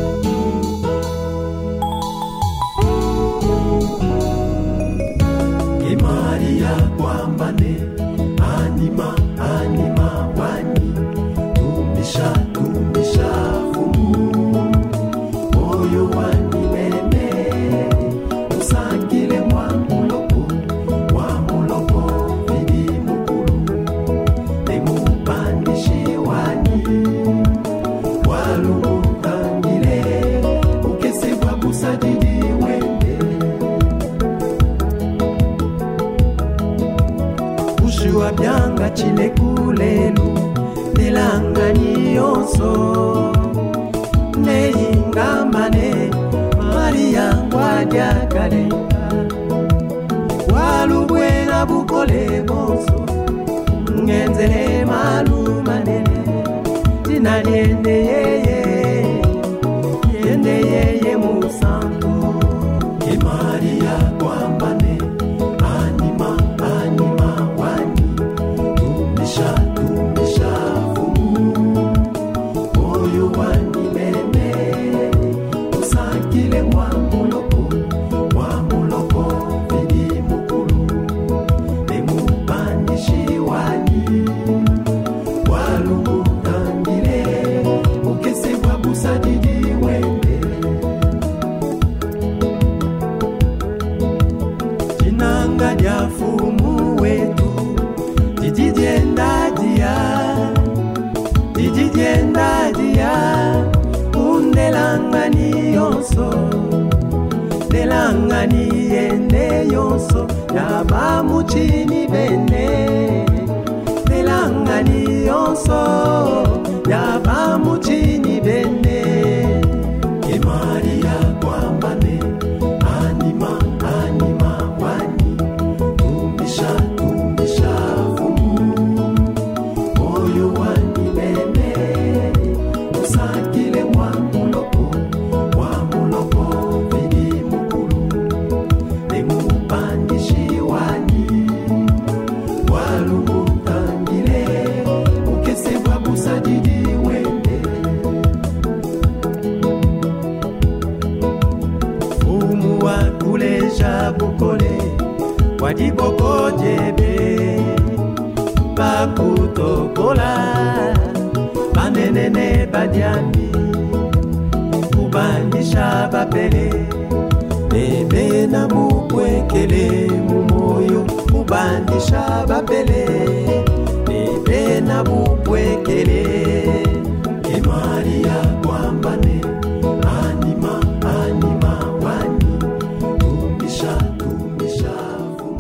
F: E Maria kwambane, anima anima wani, tumisha tumisha fumu, oyo wani meme, usangile mwamuloko, mwamuloko vidi mukulu, temupanishi wani, walumukangile, ukese wabusadidi wende. Ushua byanga chile kulelu, nilangani yonso, neingamane, Maria ngwadya kalenga, walubwena bukole bonso, ngenzele malu manene, tina yende yeye, yende yeye musantu, e Maria kwambane, anima anima wani, tumisha tumisha fumu, oyo wani meme, usakile mwamuloko, mwamuloko vidi mukulu, temupanishi wani, walumutangile, ukese wabusadidi wende. Jinanga dia fumu wetu, dididiendadia, dididiendadia, undelangani yonso, delangani yende yonso, yaba muchini bene, delangani yonso, yaba muchini bene. E Maria kwambane, anima anima wani, tumisha tumisha fumu, oyo wani meme, usakile mwamuloko, mwamuloko vidi mukulu, temupanishi wani, walumutangile, ukese wabusadidi wende. Fumu wakuleja bukole, wadiboko jebe, bakutokola, banenene badiami, kuba bandisha babele ebe na bupwekele e Maria kwambane anima anima wani tumisha tumisha.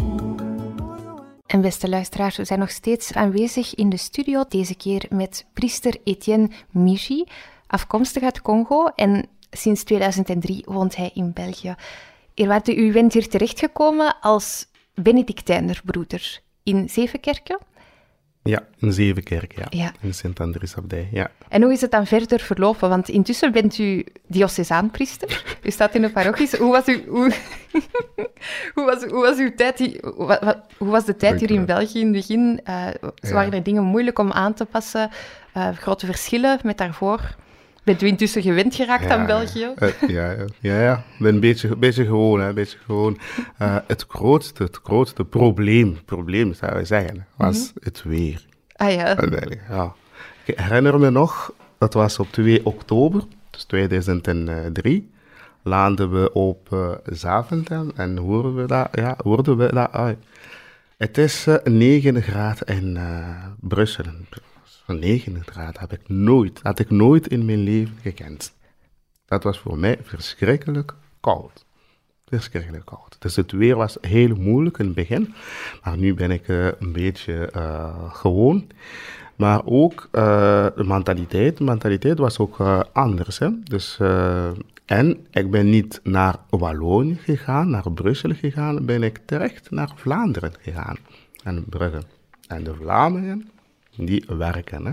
C: En beste luisteraars, we zijn nog steeds aanwezig in de studio, deze keer met priester Etienne Migy, afkomstig uit Congo en sinds tweeduizend drie woont hij in België. Eerwaarde, u bent hier terechtgekomen als Benedictijnerbroeder in Zevenkerken?
D: Ja, in Zevenkerken, ja.
C: ja.
D: In Sint-Andriesabdij, ja.
C: En hoe is het dan verder verlopen? Want intussen bent u diocesaanpriester. U staat in de parochies. Hoe was, u, hoe, hoe was, hoe was uw tijd hier, hoe, hoe was de tijd hier in België in het begin? Uh, waren er dingen moeilijk om aan te passen? Uh, grote verschillen met daarvoor? Bent u intussen gewend geraakt
D: ja,
C: aan België?
D: Uh, ja, ja, ja, ja. Ik ben een beetje, een beetje gewoon. Hè, een beetje gewoon. Uh, het, grootste, het grootste probleem, probleem zou je zeggen, was mm-hmm. het weer.
C: Ah ja.
D: ja. Ik herinner me nog, dat was op twee oktober, dus tweeduizend drie, landden we op uh, Zaventem en hoorden we dat, ja, hoorden we dat uit. Het is uh, negen graden in uh, Brussel. Van negen graden heb ik nooit, had ik nooit in mijn leven gekend. Dat was voor mij verschrikkelijk koud. Verschrikkelijk koud. Dus het weer was heel moeilijk in het begin. Maar nu ben ik uh, een beetje uh, gewoon. Maar ook uh, de mentaliteit. De mentaliteit was ook uh, anders. Hè? Dus, uh, en ik ben niet naar Wallonië gegaan, naar Brussel gegaan. Ben ik terecht naar Vlaanderen gegaan. En Brugge. En de Vlamingen, die werken, hè.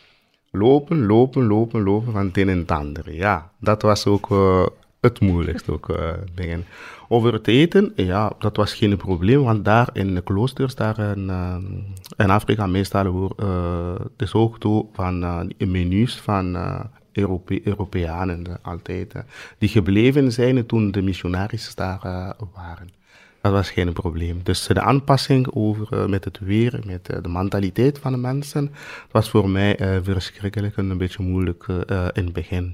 D: Lopen, lopen, lopen, lopen van het een en het ander. Ja, dat was ook uh, het moeilijkste. Ook, uh, begin. Over het eten, ja, dat was geen probleem, want daar in de kloosters, daar in, uh, in Afrika meestal, uh, het is ook zo van uh, menus van uh, Europe- Europeanen uh, altijd, uh, die gebleven zijn toen de missionaries daar uh, waren. Dat was geen probleem. Dus de aanpassing over, uh, met het weer, met uh, de mentaliteit van de mensen, was voor mij uh, verschrikkelijk en een beetje moeilijk uh, in het begin.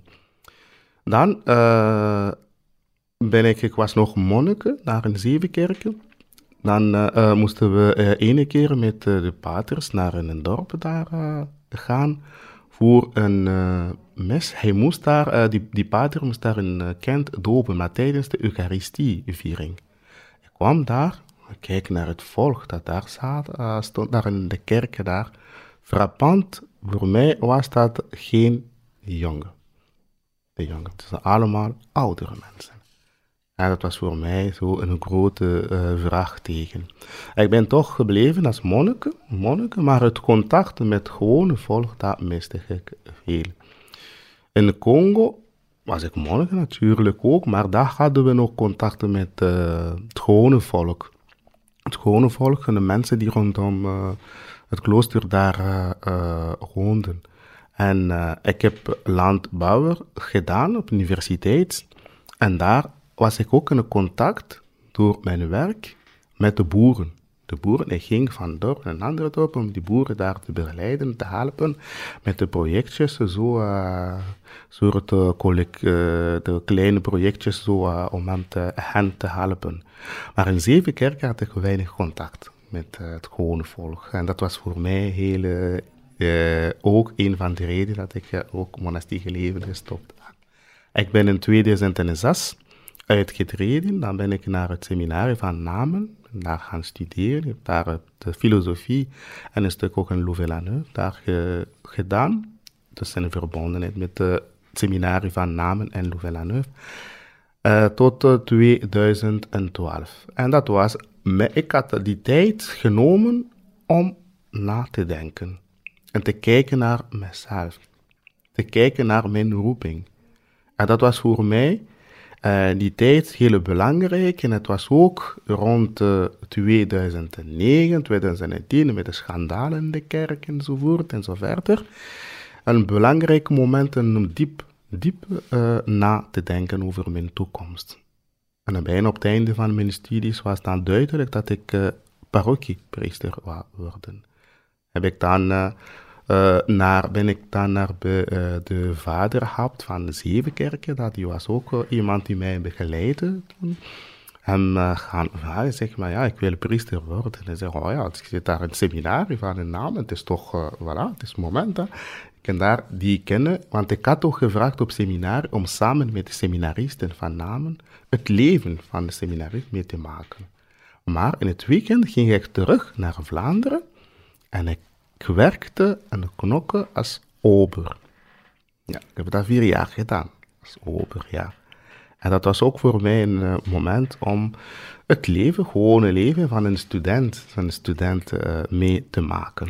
D: Dan uh, ben ik, ik was nog monniken daar in Zevenkerken. Dan uh, uh, moesten we uh, ene keer met uh, de paters naar een dorp daar uh, gaan voor een uh, mes. Hij moest daar, uh, die, die pater moest daar een uh, kind dopen, maar tijdens de Eucharistieviering. Ik kwam daar, ik kijk naar het volk dat daar zat, uh, stond daar in de kerk daar. Frappant, voor mij was dat geen jongen. De jongen, het zijn allemaal oudere mensen. En dat was voor mij zo een grote uh, vraagteken. Ik ben toch gebleven als monniken, monniken, maar het contact met gewone volk, dat miste ik veel. In de Congo was ik monnik natuurlijk ook, maar daar hadden we nog contacten met uh, het gewone volk. Het gewone volk en de mensen die rondom uh, het klooster daar uh, uh, woonden. En uh, ik heb landbouwer gedaan op de universiteit. En daar was ik ook in contact door mijn werk met de boeren. De boeren, ik ging van dorp naar een ander dorp om die boeren daar te begeleiden, te helpen met de projectjes, zo, uh, soort uh, collect, uh, de kleine projectjes zo, uh, om hem te, hen te helpen. Maar in Zevenkerken had ik weinig contact met uh, het gewone volk. En dat was voor mij heel, uh, uh, ook een van de redenen dat ik uh, ook monastieke leven gestopt heb. Ik ben in tweeduizend zes uitgetreden, dan ben ik naar het seminarie van Namen, daar gaan studeren. Ik heb daar de filosofie en een stuk ook in Louvain-la-Neuve daar ge, gedaan. Dus in verbondenheid met het seminarie van Namen en Louvain-la-Neuve. Uh, tot uh, tweeduizend twaalf. En dat was, ik had die tijd genomen om na te denken. En te kijken naar mezelf. Te kijken naar mijn roeping. En dat was voor mij Uh, die tijd heel belangrijk en het was ook rond uh, tweeduizend negen, tweeduizend tien met de schandalen in de kerk enzovoort en zo verder. Een belangrijk moment om diep, diep uh, na te denken over mijn toekomst. En bijna op het einde van mijn studies was dan duidelijk dat ik uh, parochiepriester wou worden. Heb ik dan... Uh, Uh, naar, ben ik dan naar be, uh, de vader gehad van de Zevenkerken. Dat die was ook uh, iemand die mij begeleidde toen. hem uh, gaan vragen. Zeg maar, ja, ik wil priester worden. En hij zegt, oh ja, ik zit daar in het seminarie van een naam. Het is toch, uh, voilà, het is het moment. Hè. Ik kan daar die kennen, want ik had toch gevraagd op seminarie om samen met de seminaristen van Namen het leven van de seminarist mee te maken. Maar in het weekend ging ik terug naar Vlaanderen en ik werkte en knokken als ober. Ja, ik heb dat vier jaar gedaan, als ober, ja. En dat was ook voor mij een uh, moment om het leven, gewone leven van een student, van een student uh, mee te maken.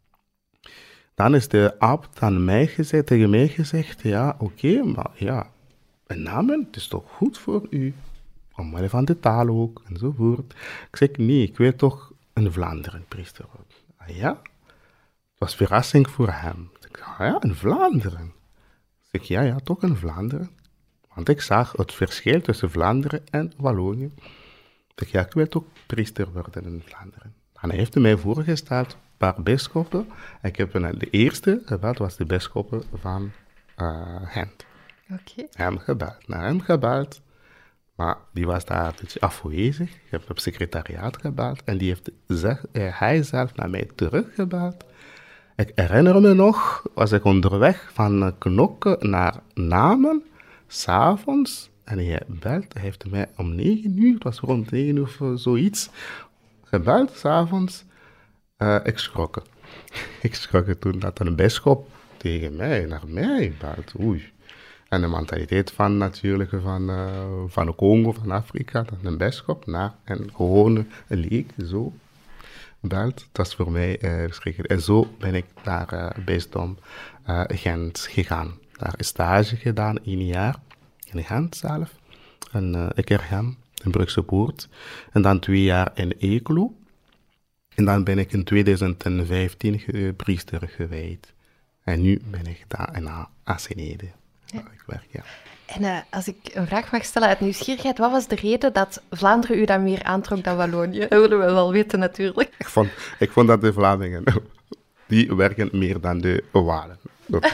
D: Dan is de abt aan mij gezegd, tegen mij gezegd, ja, oké, okay, maar ja, een naam, het is toch goed voor u? Omwille van de taal ook, enzovoort. Ik zeg, nee, ik wil toch een Vlaanderen priester worden. Ah ja? Het was verrassing voor hem. Ik zeg, ah ja, een Vlaanderen? Ik zeg, ja, ja, toch een Vlaanderen. Want ik zag het verschil tussen Vlaanderen en Wallonië. Ik zeg, ja, ik wil toch priester worden in Vlaanderen. En hij heeft mij voorgesteld een paar bisschoppen. Ik heb een, de eerste gebeld, was de bisschoppen van uh, Gent.
C: Oké.
D: Hem gebeld, naar hem gebeld. Maar die was daar een beetje afwezig. Ik heb op het secretariaat gebeld. En die heeft zeg, hij zelf naar mij teruggebeld. Ik herinner me nog, was ik onderweg van Knokke naar Namen, 's avonds. En hij belt, hij heeft mij om negen uur, het was rond negen uur of zoiets, gebeld, 's avonds. Uh, ik schrok. ik schrok toen dat een bisschop tegen mij, naar mij belt. Oei. En de mentaliteit van natuurlijk van, uh, van de Congo, van Afrika, dat een bisschop naar een gewone leek, zo belt. Dat is voor mij uh, verschrikkelijk. En zo ben ik naar uh, bisdom uh, Gent gegaan. Daar is stage gedaan, één jaar in Gent zelf. En uh, ik Eckergem, in Brugse Poort. En dan twee jaar in Eeklo. En dan ben ik in tweeduizend vijftien ge- priester gewijd. En nu ben ik daar in Assenede. Ja. Ik werk, ja.
C: En uh, als ik een vraag mag stellen uit nieuwsgierigheid, wat was de reden dat Vlaanderen u dan meer aantrok dan Wallonië? Dat willen we wel weten natuurlijk.
D: Ik vond, ik vond dat de Vlamingen, die werken meer dan de Walen. Oké,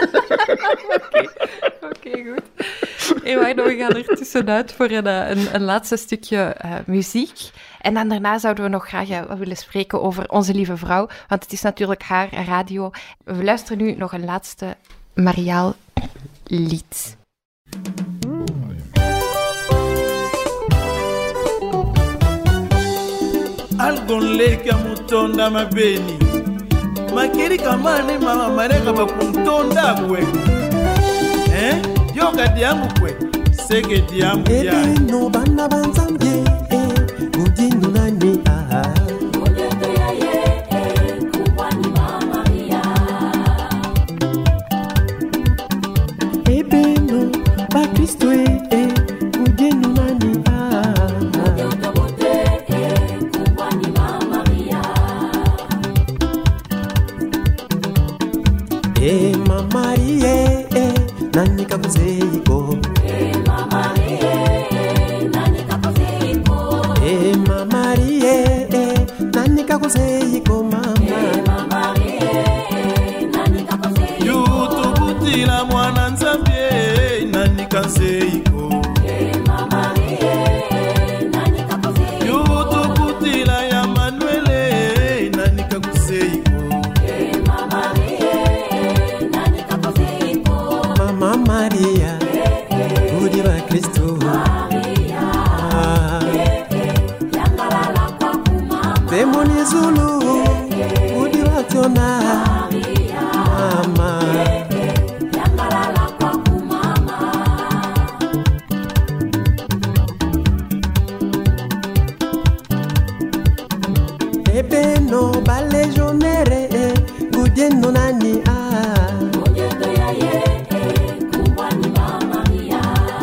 C: okay. okay, goed. Hey, wacht, we gaan er tussenuit voor een, een, een laatste stukje uh, muziek. En dan daarna zouden we nog graag uh, willen spreken over Onze Lieve Vrouw, want het is natuurlijk haar radio. We luisteren nu nog een laatste Mariaal lied.
E: algonleka mutonda mabeni makiri kamane mama mareka bakumtonda bwe eh yoga diamu kwe sege diamu ya
F: ebe no bana banzambye eh mudinu nani aha mujeto ya ye eh kubani mama ya ebe no ba Kristo eh mudinu nani aha mujeto bote eh kubani mama ya eh mama ye eh nani kakuzeiko eh mama ye nani kakuzeiko eh mama ye nani kakuzeiko mama eh mama ye nani kakuzeiko
E: yutubutila mwana nzambye nani kazeiko
F: eh mama ye nani kakuzeiko
E: yutubutila ya Manuele nani kakuzeiko
F: eh mama ye nani kakuzeiko mama Maria Udi wa Kristo Maria yangalala kwa kumama Demoni Zulu Udi wa Tiona Maria mama yangalala kwa kumama Ebeno balejonere Gudieno nani ah Gudieno ya ye kumbwani mama Maria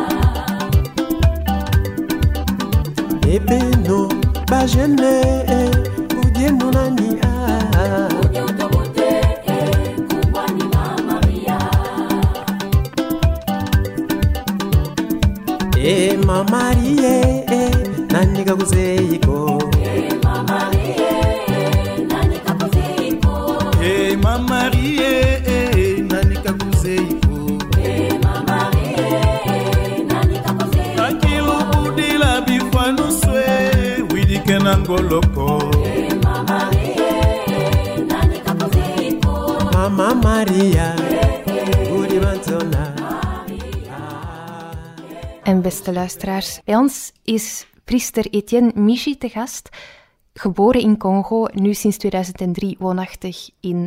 F: Ebeno bajene Gudieno nani ah Gudieno bote kumbwani mama Maria Eh mama Maria nani kakuzeiko Eh mama Maria nani kakuzeiko
E: hey mama Marie nani kakuzeiko
F: Eh mama Maria nani kakuzeiko
E: akilubudila bifano
F: ngoloko Mama Maria Uri Mantona.
C: En beste luisteraars, bij ons is priester Etienne Michi te gast, geboren in Congo, nu sinds tweeduizend drie woonachtig in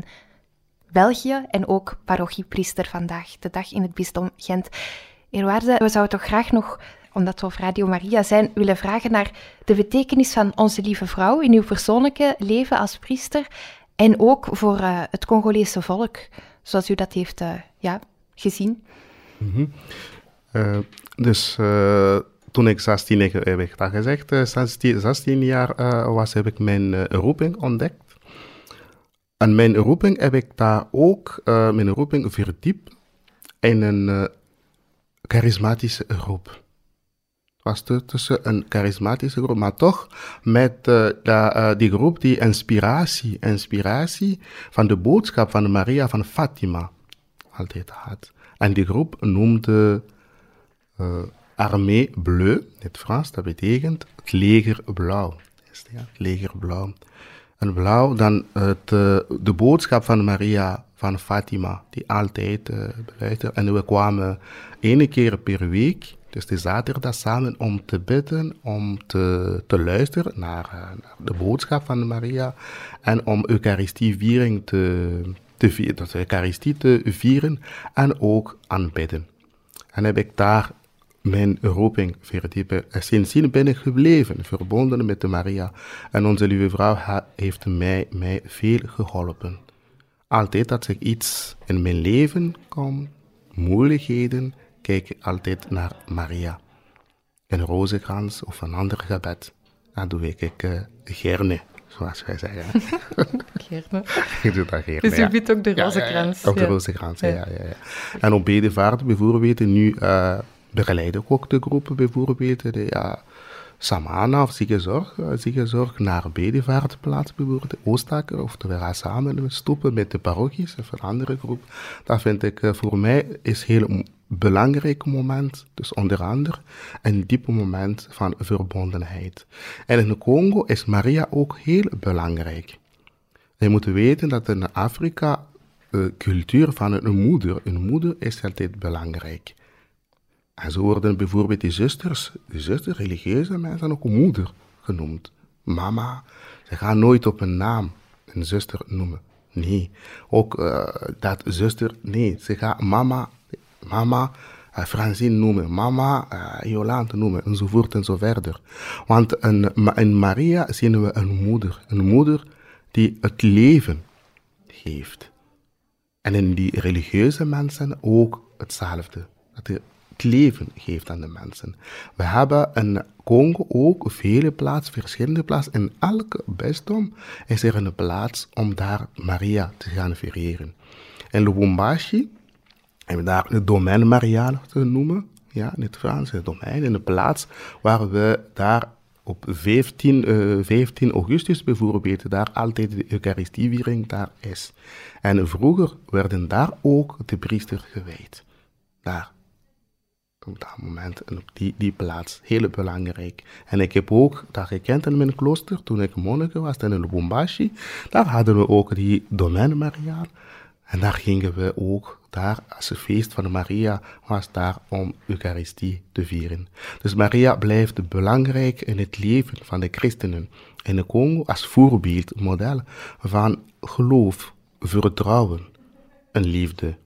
C: België en ook parochiepriester vandaag, de dag in het bisdom Gent. Eerwaarde, we zouden toch graag nog, omdat we op Radio Maria zijn, willen vragen naar de betekenis van Onze Lieve Vrouw in uw persoonlijke leven als priester en ook voor uh, het Congolese volk, zoals u dat heeft uh, ja, gezien.
D: Mm-hmm. Uh, dus uh, toen ik zestien, heb ik dat gezegd, uh, zestien, zestien jaar uh, was, heb ik mijn uh, roeping ontdekt. En mijn roeping heb ik daar ook, uh, mijn roeping verdiept in een uh, charismatische groep. Het was tussen een charismatische groep, maar toch met uh, da, uh, die groep die inspiratie, inspiratie van de boodschap van Maria van Fatima altijd had. En die groep noemde uh, Armée Bleu, in het Frans, dat betekent het leger blauw. Ja, het leger blauw. En blauw, dan het, uh, de boodschap van Maria van Fatima, die altijd uh, beluisterde. En we kwamen één keer per week, dus de zaterdag, samen om te bidden, om te, te luisteren naar, uh, naar de boodschap van Maria en om Eucharistieviering te, te vieren, dus Eucharistie te vieren en ook aanbidden. En heb ik daar mijn roeping verdiepen. En sindsdien ben ik gebleven, verbonden met de Maria. En Onze Lieve Vrouw ha- heeft mij, mij veel geholpen. Altijd als ik iets in mijn leven kom, moeilijkheden, kijk ik altijd naar Maria. Een rozenkrans of een ander gebed. Dat doe ik, ik uh, gerne, zoals wij zeggen.
C: Gerne.
D: Ik doe dat gerne,
C: Dus u
D: ja.
C: biedt ook de
D: Ja,
C: rozenkrans.
D: ja, ja. Ook de
C: ja.
D: rozenkrans, ja. Ja, ja, ja. En op bedevaart bijvoorbeeld, nu uh, begeleid ik ook de groepen bijvoorbeeld, de ja, Samana of ziekenzorg, uh, ziekenzorg naar bedevaartplaats bijvoorbeeld, Oostakker, of we gaan samen stoppen met de parochies of een andere groep. Dat vind ik uh, voor mij is heel m- belangrijk moment, dus onder andere een diepe moment van verbondenheid. En in Congo is Maria ook heel belangrijk. Je moet weten dat in Afrika de cultuur van een moeder, een moeder is altijd belangrijk. En zo worden bijvoorbeeld die zusters, die zusters, religieuze mensen, ook moeder genoemd. Mama, ze gaan nooit op een naam een zuster noemen. Nee, ook uh, dat zuster, nee, ze gaan mama, mama, uh, Francine noemen, mama, uh, Jolande noemen, enzovoort en zo verder. Want in, in Maria zien we een moeder, een moeder die het leven geeft. En in die religieuze mensen ook hetzelfde. Dat hij het leven geeft aan de mensen. We hebben in Congo ook vele plaatsen, verschillende plaatsen. In elke bisdom is er een plaats om daar Maria te gaan vereren. In Lubumbashi hebben we daar het domein Mariaal te noemen. Ja, in het Frans, het domein, in de plaats waar we daar op vijftien, uh, vijftien augustus bijvoorbeeld, daar altijd de Eucharistieviering daar is. En vroeger werden daar ook de priester gewijd. Daar. Op dat moment en op die, die plaats. Heel belangrijk. En ik heb ook dat gekend in mijn klooster, toen ik monnik was in Lubumbashi. Daar hadden we ook die domein Mariaal. En daar gingen we ook, daar als het feest van Maria was daar om Eucharistie te vieren. Dus Maria blijft belangrijk in het leven van de christenen in de Congo als voorbeeld, model van geloof, vertrouwen en liefde.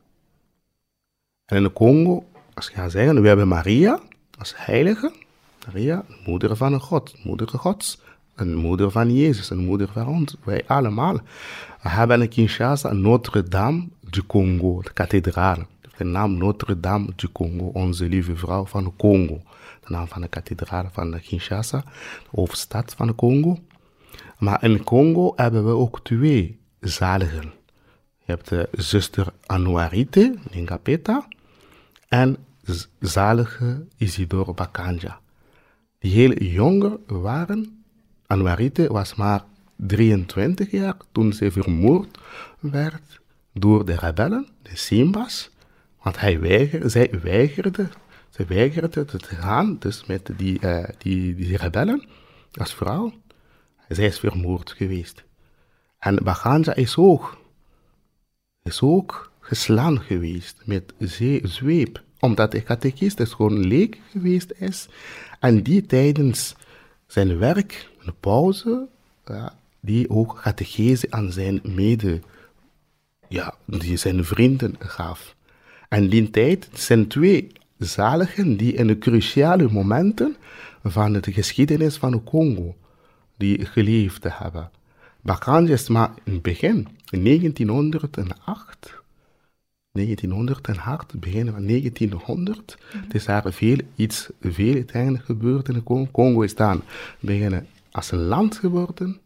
D: En in de Congo, als je gaat zeggen, we hebben Maria als heilige, Maria, moeder van God, moeder Gods, een moeder van Jezus, een moeder van ons, wij allemaal. We hebben in Kinshasa Notre-Dame du Congo, de kathedraal. De naam Notre-Dame du Congo, Onze Lieve Vrouw van Congo. De naam van de kathedraal van Kinshasa, de hoofdstad van Congo. Maar in Congo hebben we ook twee zaligen. Je hebt de zuster Anuarite, Ningapeta, en zalige Isidore Bakanja. Die heel jonger waren. Anuarite was maar drieëntwintig jaar toen ze vermoord werd door de rebellen, de Simbas. Want hij weigerde, zij weigerde, ze weigerde te gaan, dus met die, uh, die, die rebellen als vrouw. Zij is vermoord geweest. En Baganja is ook, is ook geslaan geweest met zee, zweep, omdat de catechistus gewoon leek geweest is. En die tijdens zijn werk, een pauze, ja, die ook catechese aan zijn mede, ja, die zijn vrienden gaf. En die tijd zijn twee zaligen die in de cruciale momenten van de geschiedenis van de Congo, die geleefd hebben. Baganja is maar in het begin, in negentienhonderdacht, negentienhonderdacht, begin van negentienhonderd. Mm-hmm. Het is daar veel, iets, veel uiteindelijk gebeurd in de Congo. Congo is dan beginnen als een land geworden.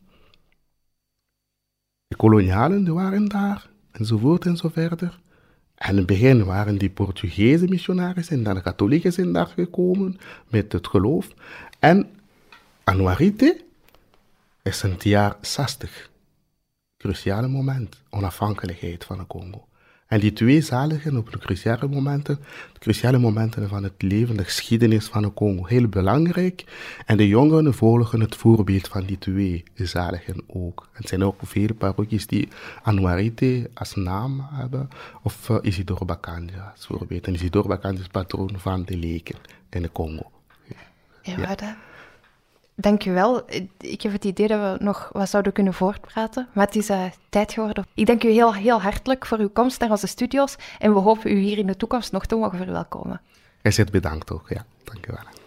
D: De kolonialen waren daar, enzovoort en zo verder. En in het begin waren die Portugese missionarissen en dan de katholieken zijn daar gekomen met het geloof. En Anuarite is in het jaar zestig. Cruciale moment, onafhankelijkheid van de Congo. En die twee zaligen op de cruciale momenten, de cruciale momenten van het leven, de geschiedenis van de Congo, heel belangrijk. En de jongeren volgen het voorbeeld van die twee zaligen ook. En er zijn ook vele parochies die Anuarite als naam hebben, of uh, Isidore Bakanja als voorbeeld. En Isidore Bakanja is patroon van de leken in de Congo.
C: Ja, ja. Dat... Dank u wel. Ik heb het idee dat we nog wat zouden kunnen voortpraten, maar het is uh, tijd geworden. Ik dank u heel, heel hartelijk voor uw komst naar onze studio's en we hopen u hier in de toekomst nog te mogen verwelkomen.
D: Hij zit bedankt ook, ja. Dank u wel.